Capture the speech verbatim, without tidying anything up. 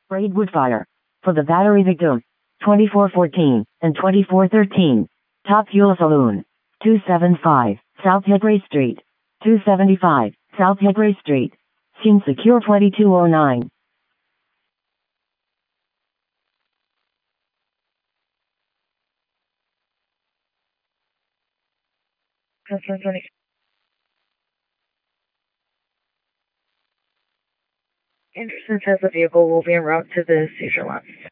Braidwood Fire. For the Battery Victim. twenty-four fourteen and twenty-four thirteen. Top Fuel Saloon. two seventy-five, South Hickory Street. two seventy-five, South Hickory Street. Scene Secure twenty-two oh nine. Anderson says the vehicle will be en route to the seizure lots.